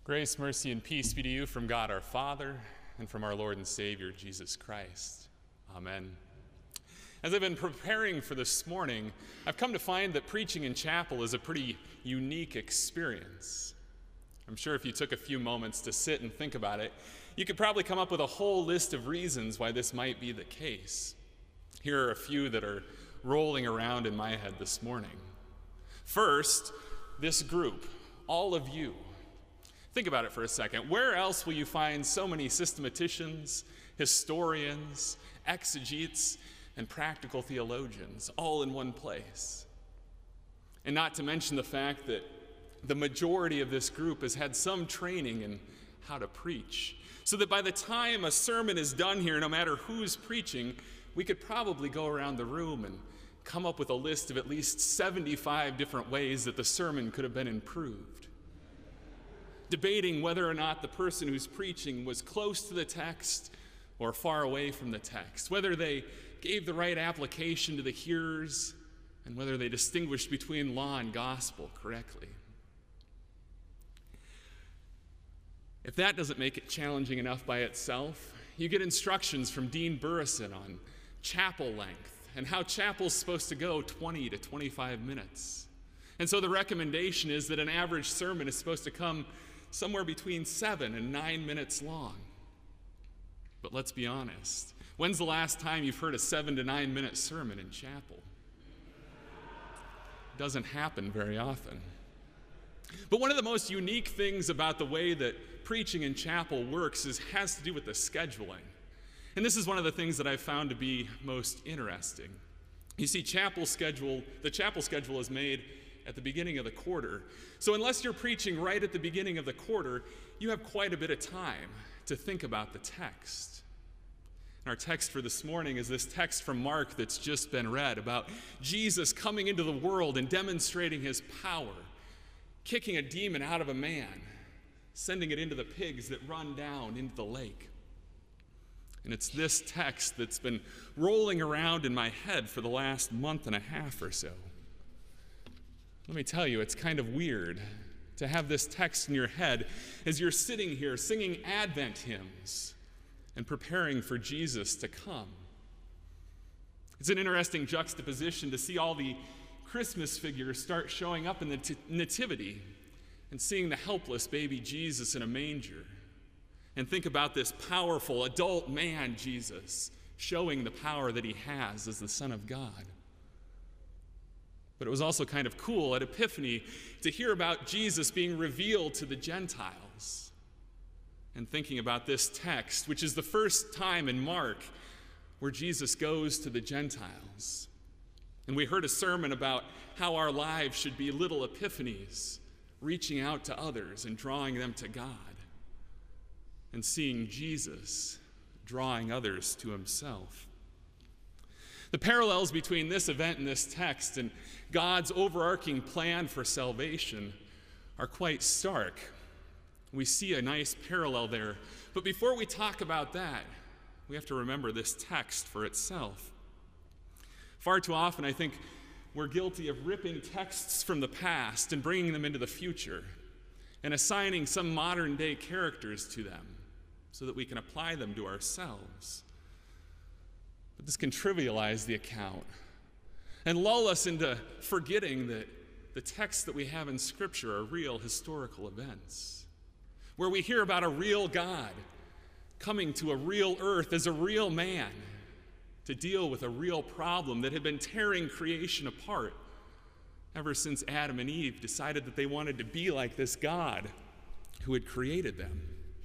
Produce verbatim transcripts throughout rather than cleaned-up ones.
Grace, mercy, and peace be to you from God our Father and from our Lord and Savior, Jesus Christ. Amen. As I've been preparing for this morning, I've come to find that preaching in chapel is a pretty unique experience. I'm sure if you took a few moments to sit and think about it, you could probably come up with a whole list of reasons why this might be the case. Here are a few that are rolling around in my head this morning. First, this group, all of you. Think about it for a second. Where else will you find so many systematicians, historians, exegetes, and practical theologians all in one place? And not to mention the fact that the majority of this group has had some training in how to preach, so that by the time a sermon is done here, no matter who's preaching, we could probably go around the room and come up with a list of at least seventy-five different ways that the sermon could have been improved, debating whether or not the person who's preaching was close to the text or far away from the text, whether they gave the right application to the hearers, and whether they distinguished between law and gospel correctly. If that doesn't make it challenging enough by itself, you get instructions from Dean Burrison on chapel length and how chapel's supposed to go twenty to twenty-five minutes. And so the recommendation is that an average sermon is supposed to come somewhere between seven and nine minutes long. But let's be honest. When's the last time you've heard a seven to nine minute sermon in chapel? It doesn't happen very often. But one of the most unique things about the way that preaching in chapel works is has to do with the scheduling. And this is one of the things that I've found to be most interesting. You see, chapel schedule, the chapel schedule is made at the beginning of the quarter. So unless you're preaching right at the beginning of the quarter, you have quite a bit of time to think about the text. And our text for this morning is this text from Mark that's just been read about Jesus coming into the world and demonstrating his power, kicking a demon out of a man, sending it into the pigs that run down into the lake. And it's this text that's been rolling around in my head for the last month and a half or so. Let me tell you, it's kind of weird to have this text in your head as you're sitting here singing Advent hymns and preparing for Jesus to come. It's an interesting juxtaposition to see all the Christmas figures start showing up in the t- nativity and seeing the helpless baby Jesus in a manger. And think about this powerful adult man, Jesus, showing the power that he has as the Son of God. But it was also kind of cool at Epiphany to hear about Jesus being revealed to the Gentiles. And thinking about this text, which is the first time in Mark where Jesus goes to the Gentiles. And we heard a sermon about how our lives should be little epiphanies, reaching out to others and drawing them to God. And seeing Jesus drawing others to himself. The parallels between this event and this text and God's overarching plan for salvation are quite stark. We see a nice parallel there. But before we talk about that, we have to remember this text for itself. Far too often, I think, we're guilty of ripping texts from the past and bringing them into the future and assigning some modern-day characters to them so that we can apply them to ourselves. But this can trivialize the account and lull us into forgetting that the texts that we have in Scripture are real historical events, where we hear about a real God coming to a real earth as a real man to deal with a real problem that had been tearing creation apart ever since Adam and Eve decided that they wanted to be like this God who had created them.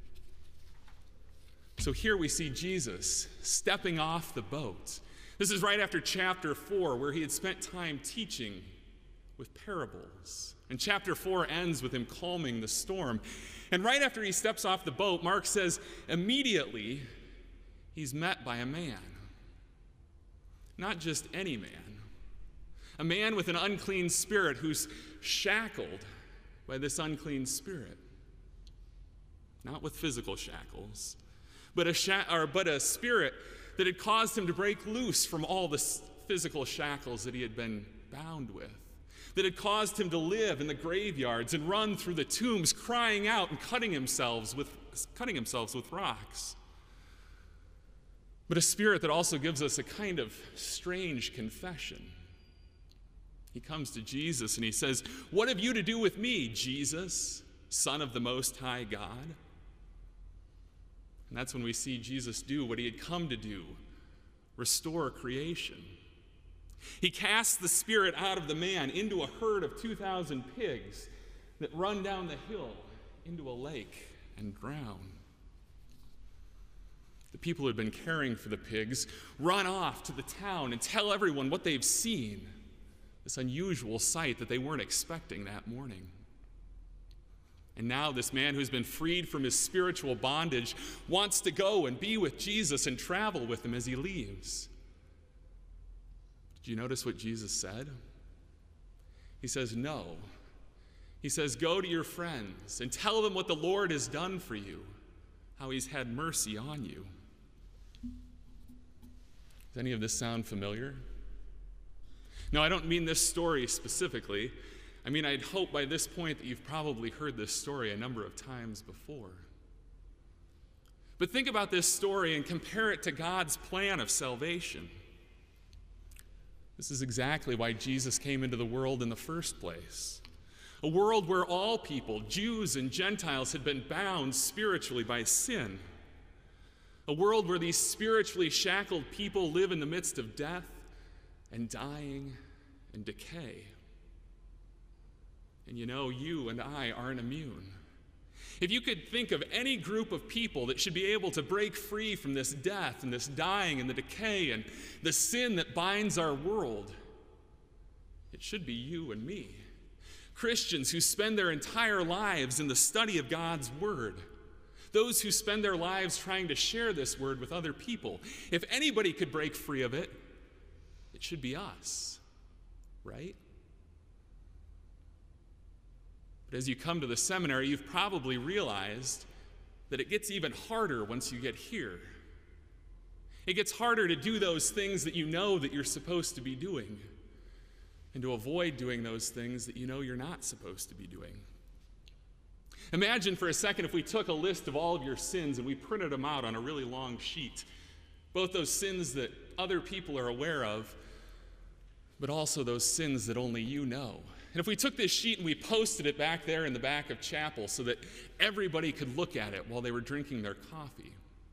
So here we see Jesus stepping off the boat. This is right after chapter four, where he had spent time teaching with parables. And chapter four ends with him calming the storm. And right after he steps off the boat, Mark says, immediately he's met by a man. Not just any man. A man with an unclean spirit who's shackled by this unclean spirit. Not with physical shackles, but a, sha- or, but a spirit that had caused him to break loose from all the physical shackles that he had been bound with. that had caused him to live in the graveyards and run through the tombs, crying out and cutting himself with, cutting himself with rocks. But a spirit that also gives us a kind of strange confession. He comes to Jesus and he says, "What have you to do with me, Jesus, Son of the Most High God?" And that's when we see Jesus do what he had come to do, restore creation. He casts the spirit out of the man into a herd of two thousand pigs that run down the hill into a lake and drown. The people who had been caring for the pigs run off to the town and tell everyone what they've seen, this unusual sight that they weren't expecting that morning. And now this man who's been freed from his spiritual bondage wants to go and be with Jesus and travel with him as he leaves. Did you notice what Jesus said? He says, no. He says, go to your friends and tell them what the Lord has done for you, how he's had mercy on you. Does any of this sound familiar? No, I don't mean this story specifically. I mean, I'd hope by this point that you've probably heard this story a number of times before. But think about this story and compare it to God's plan of salvation. This is exactly why Jesus came into the world in the first place. A world where all people, Jews and Gentiles, had been bound spiritually by sin. A world where these spiritually shackled people live in the midst of death and dying and decay. And you know, you and I aren't immune. If you could think of any group of people that should be able to break free from this death and this dying and the decay and the sin that binds our world, it should be you and me. Christians who spend their entire lives in the study of God's Word. Those who spend their lives trying to share this Word with other people. If anybody could break free of it, it should be us, right? But as you come to the seminary, you've probably realized that it gets even harder once you get here. It gets harder to do those things that you know that you're supposed to be doing, and to avoid doing those things that you know you're not supposed to be doing. Imagine for a second if we took a list of all of your sins and we printed them out on a really long sheet, both those sins that other people are aware of, but also those sins that only you know. And if we took this sheet and we posted it back there in the back of chapel so that everybody could look at it while they were drinking their coffee,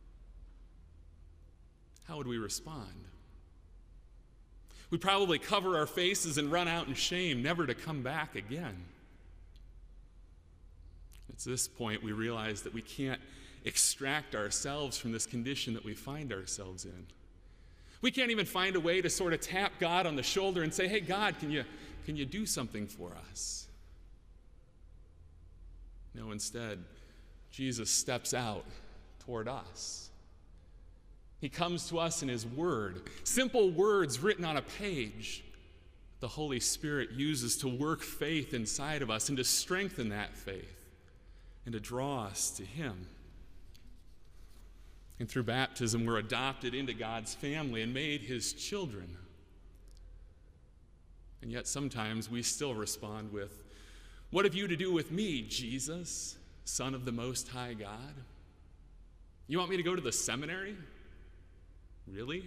how would we respond? We'd probably cover our faces and run out in shame, never to come back again. It's this point we realize that we can't extract ourselves from this condition that we find ourselves in. We can't even find a way to sort of tap God on the shoulder and say, hey, God, can you, can you do something for us? No, instead, Jesus steps out toward us. He comes to us in his word, simple words written on a page. The Holy Spirit uses to work faith inside of us and to strengthen that faith and to draw us to him. And through baptism, we're adopted into God's family and made his children. And yet sometimes we still respond with, what have you to do with me, Jesus, Son of the Most High God? You want me to go to the seminary? Really?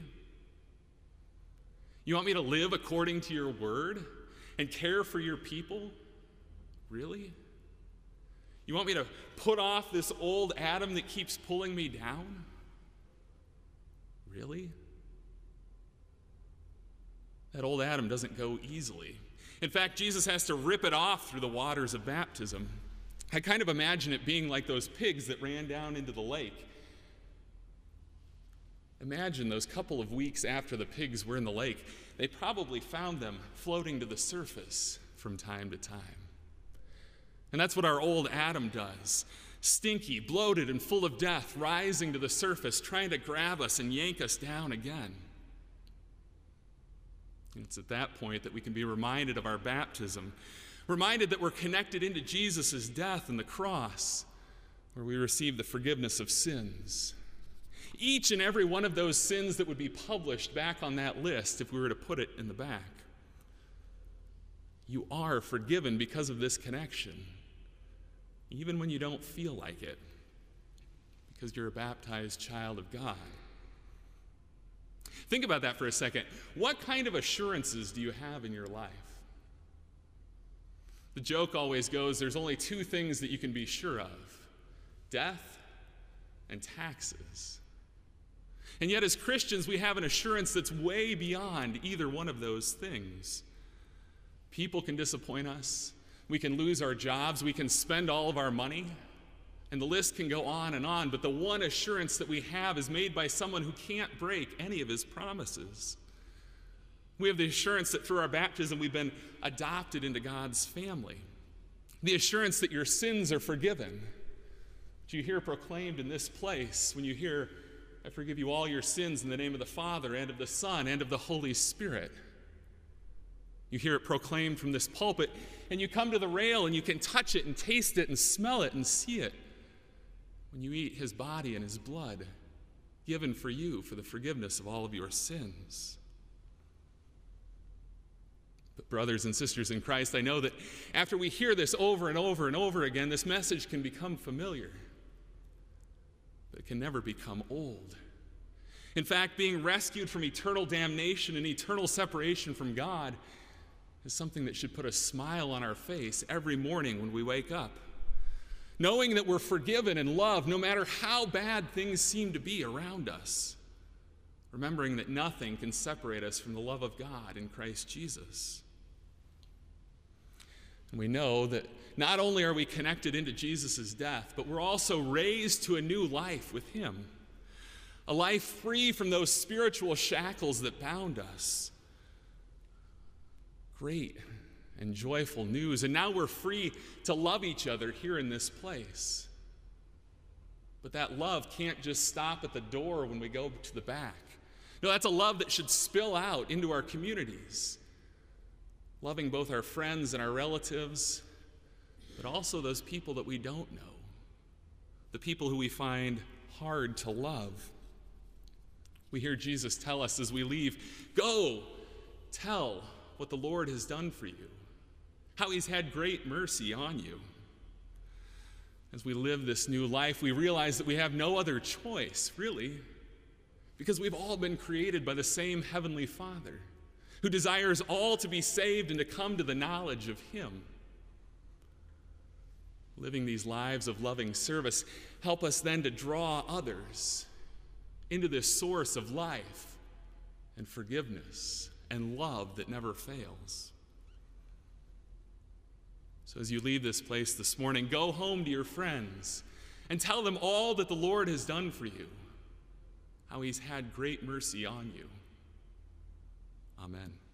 You want me to live according to your word and care for your people? Really? You want me to put off this old Adam that keeps pulling me down? Really? That old Adam doesn't go easily. In fact, Jesus has to rip it off through the waters of baptism. I kind of imagine it being like those pigs that ran down into the lake. Imagine those couple of weeks after the pigs were in the lake, they probably found them floating to the surface from time to time. And that's what our old Adam does. Stinky, bloated, and full of death, rising to the surface, trying to grab us and yank us down again. And it's at that point that we can be reminded of our baptism, reminded that we're connected into Jesus' death and the cross, where we receive the forgiveness of sins. Each and every one of those sins that would be published back on that list if we were to put it in the back. You are forgiven because of this connection, even when you don't feel like it, because you're a baptized child of God. Think about that for a second. What kind of assurances do you have in your life? The joke always goes, there's only two things that you can be sure of: death and taxes. And yet as Christians, we have an assurance that's way beyond either one of those things. People can disappoint us. We can lose our jobs. We can spend all of our money. And the list can go on and on. But the one assurance that we have is made by someone who can't break any of his promises. We have the assurance that through our baptism we've been adopted into God's family. The assurance that your sins are forgiven. Which you hear proclaimed in this place when you hear, I forgive you all your sins in the name of the Father and of the Son and of the Holy Spirit. You hear it proclaimed from this pulpit, and you come to the rail and you can touch it and taste it and smell it and see it when you eat his body and his blood given for you for the forgiveness of all of your sins. But brothers and sisters in Christ, I know that after we hear this over and over and over again, this message can become familiar, but it can never become old. In fact, being rescued from eternal damnation and eternal separation from God is something that should put a smile on our face every morning when we wake up. Knowing that we're forgiven and loved no matter how bad things seem to be around us. Remembering that nothing can separate us from the love of God in Christ Jesus. And we know that not only are we connected into Jesus' death, but we're also raised to a new life with him. A life free from those spiritual shackles that bound us. Great and joyful news. And now we're free to love each other here in this place. But that love can't just stop at the door when we go to the back. No, that's a love that should spill out into our communities. Loving both our friends and our relatives, but also those people that we don't know. The people who we find hard to love. We hear Jesus tell us as we leave, go tell what the Lord has done for you, how he's had great mercy on you. As we live this new life, we realize that we have no other choice, really, because we've all been created by the same Heavenly Father, who desires all to be saved and to come to the knowledge of him. Living these lives of loving service help us then to draw others into this source of life and forgiveness and love that never fails. So as you leave this place this morning, go home to your friends and tell them all that the Lord has done for you, how he's had great mercy on you. Amen.